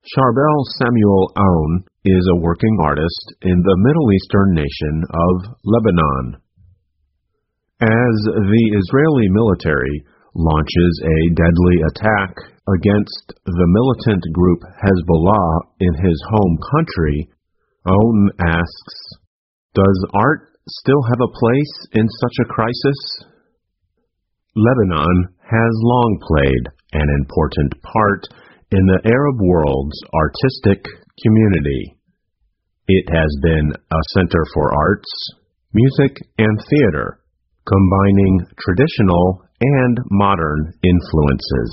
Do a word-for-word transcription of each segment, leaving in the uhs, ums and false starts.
Charbel Samuel Aoun is a working artist in the Middle Eastern nation of Lebanon. As the Israeli military launches a deadly attack against the militant group Hezbollah in his home country, Aoun asks, "Does art still have a place in such a crisis?" Lebanon has long played an important part in the Arab world's artistic community. It has been a center for arts, music, and theater, combining traditional and modern influences.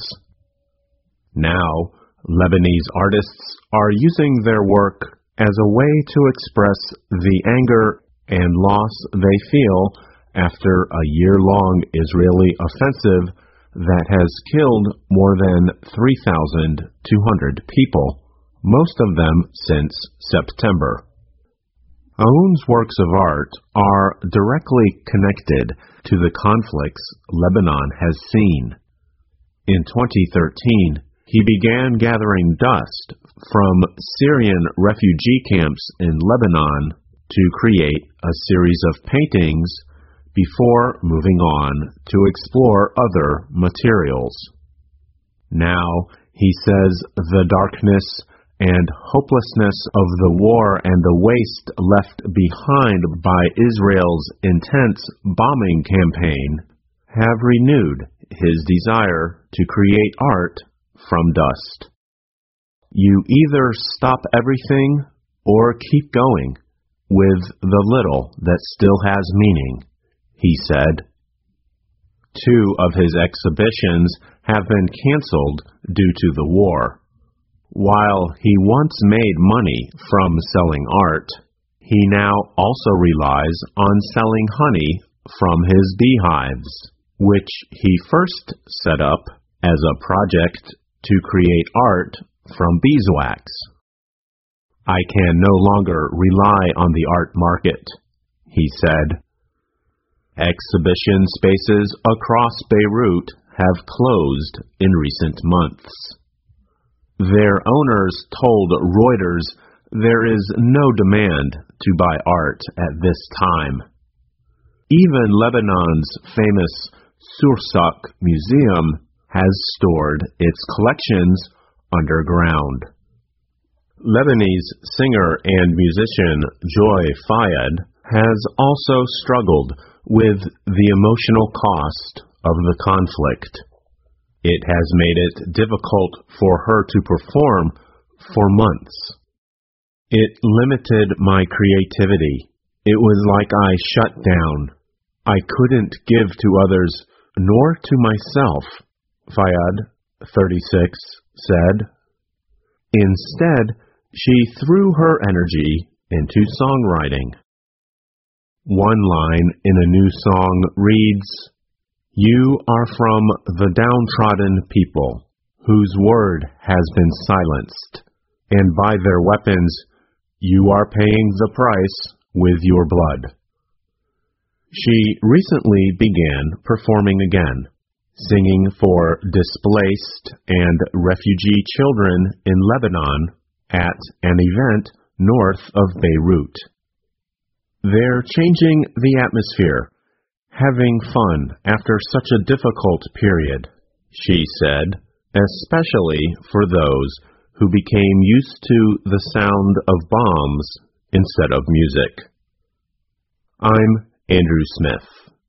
Now, Lebanese artists are using their work as a way to express the anger and loss they feel after a year-long Israeli offensive that has killed more than three thousand two hundred people, most of them since September. Aoun's works of art are directly connected to the conflicts Lebanon has seen. In twenty thirteen, he began gathering dust from Syrian refugee camps in Lebanon to create a series of paintings before moving on to explore other materials. Now, he says the darkness and hopelessness of the war and the waste left behind by Israel's intense bombing campaign have renewed his desire to create art from dust. You either stop everything or keep going with the little that still has meaning, he said. Two of his exhibitions have been canceled due to the war. While he once made money from selling art, he now also relies on selling honey from his beehives, which he first set up as a project to create art from beeswax. I can no longer rely on the art market, he said. Exhibition spaces across Beirut have closed in recent months. Their owners told Reuters there is no demand to buy art at this time. Even Lebanon's famous Sursak Museum has stored its collections underground. Lebanese singer and musician Joy Fayed has also struggled with the emotional cost of the conflict. It has made it difficult for her to perform for months. It limited my creativity. It was like I shut down. I couldn't give to others, nor to myself, Fayed, thirty-six, said. Instead, she threw her energy into songwriting. One line in a new song reads, "You are from the downtrodden people, whose word has been silenced, and by their weapons you are paying the price with your blood." She recently began performing again, singing for displaced and refugee children in Lebanon at an event north of Beirut. They're changing the atmosphere, having fun after such a difficult period, she said, especially for those who became used to the sound of bombs instead of music. I'm Andrew Smith.